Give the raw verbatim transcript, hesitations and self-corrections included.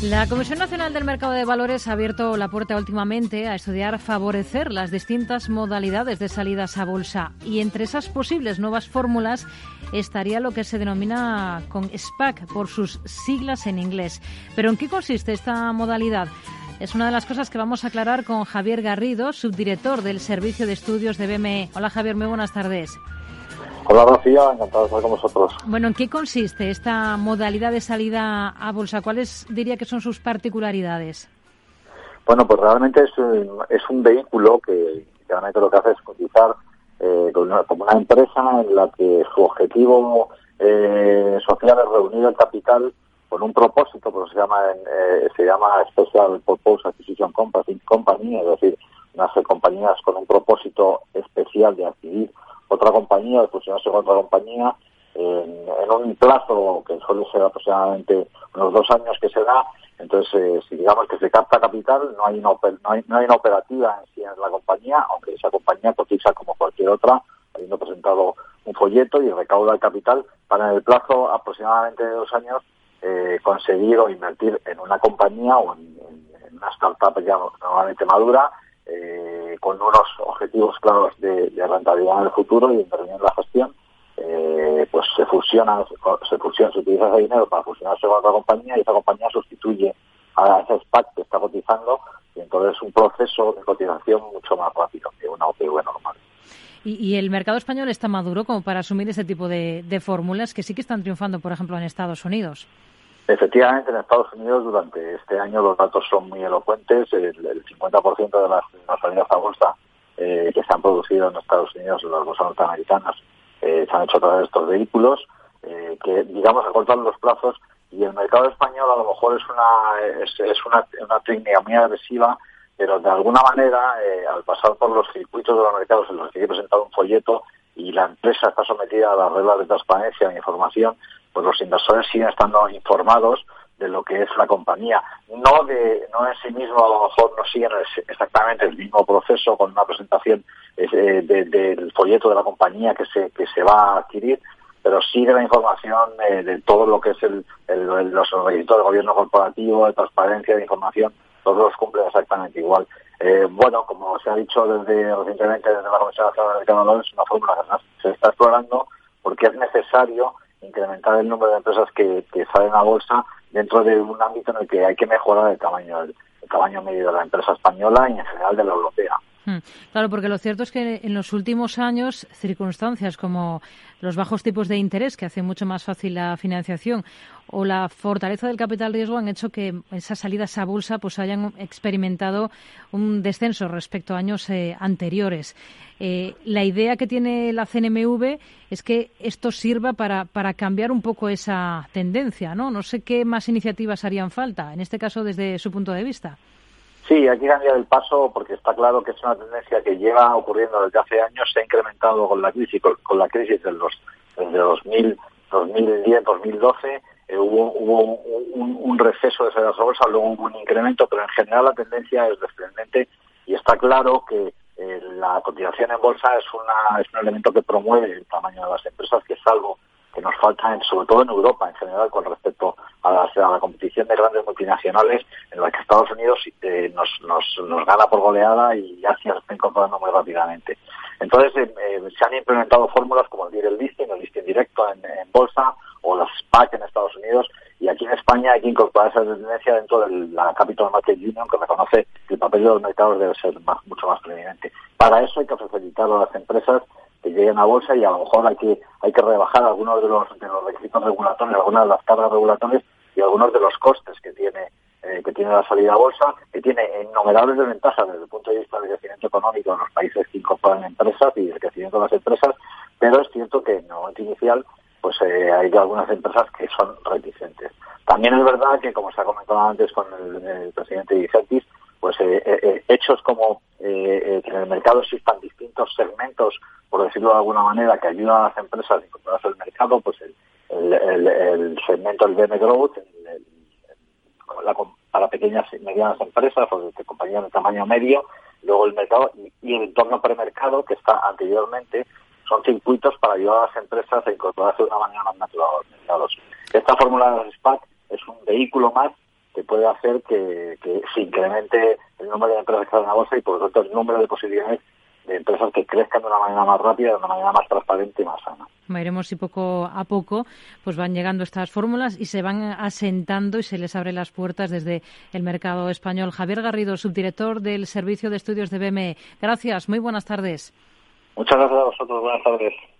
La Comisión Nacional del Mercado de Valores ha abierto la puerta últimamente a estudiar favorecer las distintas modalidades de salidas a bolsa y entre esas posibles nuevas fórmulas estaría lo que se denomina con SPAC por sus siglas en inglés. ¿Pero en qué consiste esta modalidad? Es una de las cosas que vamos a aclarar con Javier Garrido, subdirector del Servicio de Estudios de B M E. Hola Javier, muy buenas tardes. Hola Rocío, encantado de estar con vosotros. Bueno, ¿en qué consiste esta modalidad de salida a bolsa? ¿Cuáles diría que son sus particularidades? Bueno, pues realmente es un, es un vehículo que realmente lo que hace es cotizar eh, como, una, como una empresa en la que su objetivo eh, social es reunir el capital con un propósito, pues se llama eh, se llama Special Purpose Acquisition Company, es decir, unas compañías con un propósito especial de adquirir otra compañía, de fusionarse con otra compañía, en, en un plazo que suele ser aproximadamente unos dos años que se da. Entonces, eh, si digamos que se capta capital, no hay una no hay, no hay una operativa en sí en la compañía, aunque esa compañía cotiza como cualquier otra, habiendo presentado un folleto y recauda el capital para en el plazo aproximadamente de dos años eh, conseguir o invertir en una compañía o en, en, en una startup ya normalmente madura, Eh, con unos objetivos claros de, de rentabilidad en el futuro y intervenir en la gestión, eh, pues se fusiona, se fusiona, se utiliza ese dinero para fusionarse con otra compañía y esa compañía sustituye a ese SPAC que está cotizando y entonces es un proceso de cotización mucho más rápido que una O P V normal. ¿Y, y el mercado español está maduro como para asumir ese tipo de, de fórmulas que sí que están triunfando, por ejemplo, en Estados Unidos? Efectivamente, en Estados Unidos durante este año los datos son muy elocuentes. El, el cincuenta por ciento de las, de las salidas a bolsa eh, que se han producido en Estados Unidos, en las bolsas norteamericanas, eh, se han hecho a través de estos vehículos eh, que, digamos, acortan los plazos. Y el mercado español a lo mejor es una es, es una, una técnica muy agresiva, pero de alguna manera, eh, al pasar por los circuitos de los mercados en los que hay que presentar un folleto y la empresa está sometida a las reglas de transparencia e información, pues los inversores siguen estando informados de lo que es la compañía. No de no en sí mismo, a lo mejor no siguen exactamente el mismo proceso con una presentación eh, de, del folleto de la compañía que se que se va a adquirir, pero sí de la información eh, de todo lo que es el, el, el los requisitos de gobierno corporativo, de transparencia, de información, todos los cumplen exactamente igual. Eh, bueno, como se ha dicho desde recientemente desde la Comisión Nacional del Mercado de Valores, es una fórmula que se está explorando porque es necesario incrementar el número de empresas que, que salen a bolsa dentro de un ámbito en el que hay que mejorar el tamaño el, el tamaño medio de la empresa española y en general de la europea. Claro, porque lo cierto es que en los últimos años circunstancias como los bajos tipos de interés que hacen mucho más fácil la financiación o la fortaleza del capital riesgo han hecho que esas salidas a bolsa pues hayan experimentado un descenso respecto a años eh, anteriores. Eh, la idea que tiene la C N M V es que esto sirva para, para cambiar un poco esa tendencia, ¿no? No sé qué más iniciativas harían falta, en este caso desde su punto de vista. Sí, hay que cambiar el paso porque está claro que es una tendencia que lleva ocurriendo desde hace años, se ha incrementado con la crisis, con, con la crisis de los desde dos mil, dos mil diez, dos mil doce, eh, hubo, hubo un, un receso de salidas a bolsa, luego hubo un incremento, pero en general la tendencia es descendente y está claro que eh, la cotización en bolsa es una es un elemento que promueve el tamaño de las empresas, que es algo que nos falta, en, sobre todo en Europa en general, con respecto a, las, a la competición de grandes multinacionales, en la que Estados Unidos eh, nos, nos, nos gana por goleada y Asia se está incorporando muy rápidamente. Entonces, eh, eh, se han implementado fórmulas como el direct listing, el listing directo en, en bolsa, o las SPAC en Estados Unidos, y aquí en España hay que incorporar esa tendencia dentro de la Capital Market Union, que reconoce que el papel de los mercados debe ser más, mucho más preeminente. Para eso hay que facilitar a las empresas que lleguen a bolsa y a lo mejor hay que hay que rebajar algunos de los de los requisitos regulatorios, algunas de las cargas regulatorias y algunos de los costes que tiene eh, que tiene la salida a bolsa, que tiene innumerables desventajas desde el punto de vista del crecimiento económico en los países que incorporan empresas y del crecimiento de las empresas, pero es cierto que en el momento inicial pues eh, hay algunas empresas que son reticentes. También es verdad que, como se ha comentado antes con el, el presidente Dicertis, pues eh, eh, hechos como eh, eh, que en el mercado existan distintos segmentos, por decirlo de alguna manera, que ayudan a las empresas a incorporarse al mercado, pues el, el, el, el segmento del B M Growth, el, el, la, para pequeñas y medianas empresas o de compañías de tamaño medio, luego el mercado y, y el entorno premercado que está anteriormente, son circuitos para ayudar a las empresas a incorporarse de una manera más natural a los mercados. Esta fórmula de los SPAC es un vehículo más que puede hacer que, que se incremente el número de empresas que salen a bolsa y por lo tanto el número de posibilidades de empresas que crezcan de una manera más rápida, de una manera más transparente y más sana. Veremos si poco a poco pues van llegando estas fórmulas y se van asentando y se les abren las puertas desde el mercado español. Javier Garrido, subdirector del Servicio de Estudios de B M E. Gracias, muy buenas tardes. Muchas gracias a vosotros, buenas tardes.